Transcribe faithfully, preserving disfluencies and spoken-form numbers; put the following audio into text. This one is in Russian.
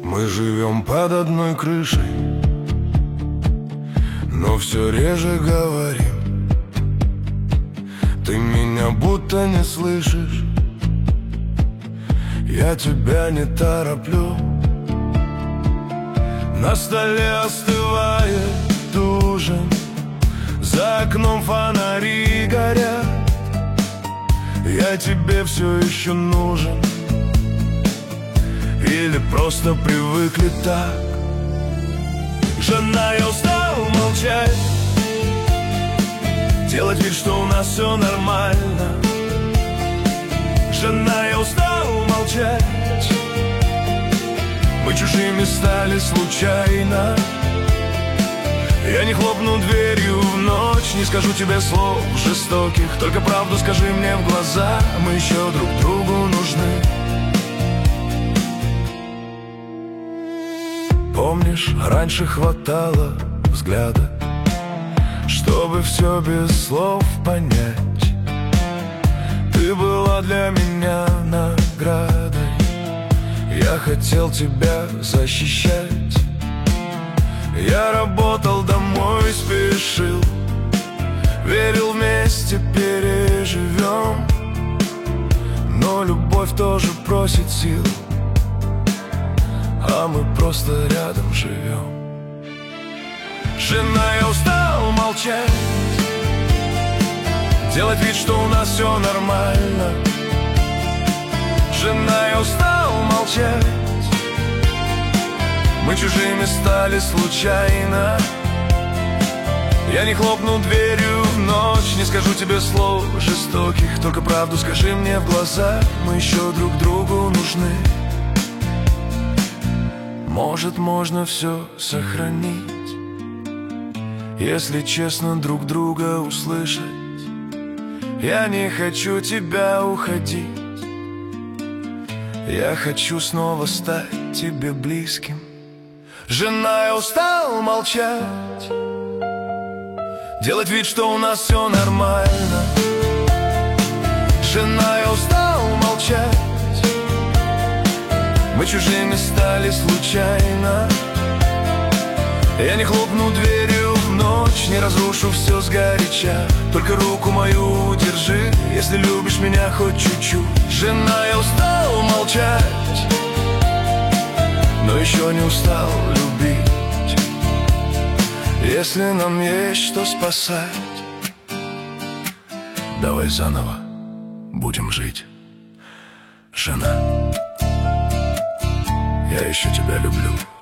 Мы живем под одной крышей, но все реже говорим. Ты меня будто не слышишь, я тебя не тороплю. На столе остывает ужин, за окном фонари горят. Я тебе все еще нужен, или просто привыкли так? Жена, я устал молчать, делать вид, что у нас все нормально. Жена, я устал молчать, мы чужими стали случайно. Я не хлопну дверью в ночь, не скажу тебе слов жестоких, только правду скажи мне в глаза, мы еще друг другу нужны. Помнишь, раньше хватало взгляда, чтобы все без слов понять. Ты была для меня наградой, я хотел тебя защищать. Я работал, домой спешил, верил, вместе переживем. Но любовь тоже просит сил, а мы просто рядом живем. Жена, я устал молчать, делать вид, что у нас все нормально. Жена, я устал молчать, мы чужими стали случайно. Я не хлопну дверью в ночь, не скажу тебе слов жестоких, только правду скажи мне в глаза, мы еще друг другу нужны. Может, можно все сохранить, если честно друг друга услышать. Я не хочу тебя уходить, я хочу снова стать тебе близким. Жена, я устал молчать, делать вид, что у нас все нормально. Жена, я устал молчать, мы чужими стали случайно. Я не хлопну дверью в ночь, не разрушу все сгоряча, только руку мою держи, если любишь меня хоть чуть-чуть. Жена, я устал молчать, но еще не устал любить. Если нам есть что спасать, давай заново будем жить. Жена, я еще тебя люблю.